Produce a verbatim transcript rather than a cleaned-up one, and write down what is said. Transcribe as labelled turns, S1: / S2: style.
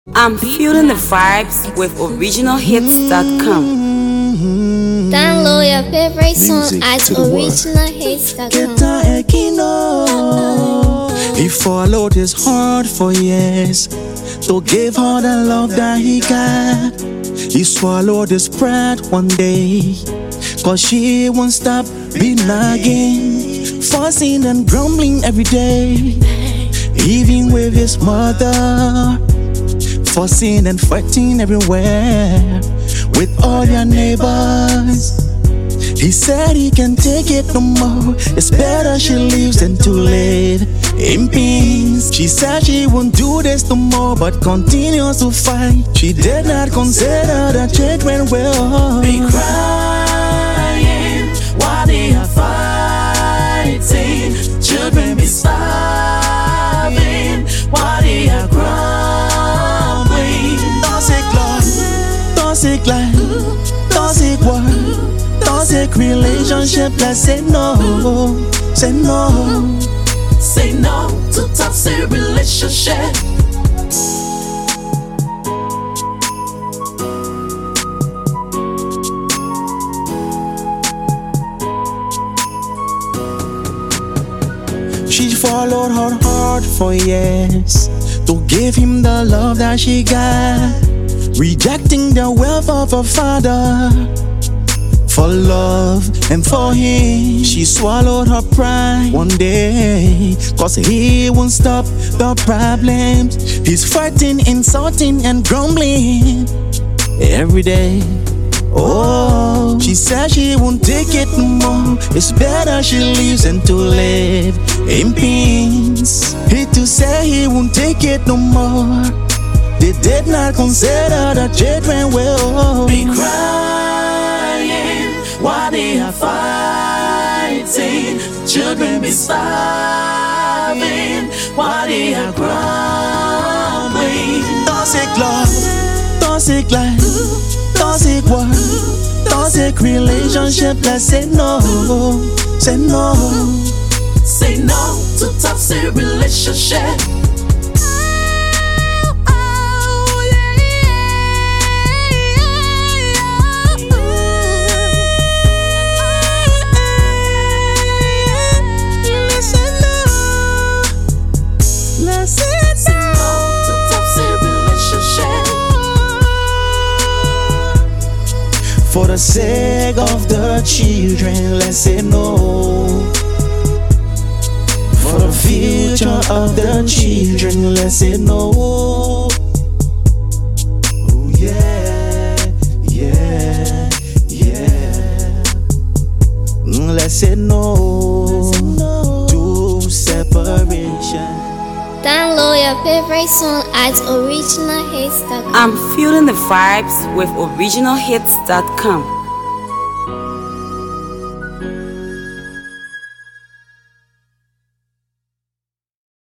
S1: I'm feeling the vibes with original hits dot com.
S2: Download your favorite song
S3: Music
S2: at
S3: to the world.
S2: original hits dot com.
S4: Keta Ekino. He followed his heart for years to give her the love that he got. He swallowed his pride one day, cause she won't stop be nagging, fussing and grumbling every day. Even with his mother, fussing and fighting everywhere with all your neighbors. He said he can't take it no more. It's better she leaves than to live in peace. She said she won't do this no more, but continues to fight. She did not consider the children will be crying while they are fighting. Children be starving while they are grumbling. Toxic love, toxic life, toxic world, toxic relationship. Let's say no, say no, say no to toxic relationship. She followed her heart for years to give him the love that she got, rejecting the wealth of her father for love and for him. She swallowed her pride one day, cause he won't stop the problems. He's fighting, insulting and grumbling every day. Oh, she said she won't take it no more. It's better she leaves than to live in peace. He to say he won't take it no more. They did not consider the children will be crying while they are fighting. Children be starving while they are grumbling. Toxic love, toxic life, toxic world, toxic relationship. Let's say no, say no, say no to toxic relationship. For the sake of the children, let's say no. For the future of the children, let's say no. Oh yeah, yeah, yeah. Mm, Let's say no to separation.
S2: Download your favorite song at original hits dot com.
S1: I'm feeling the vibes with original hits dot com.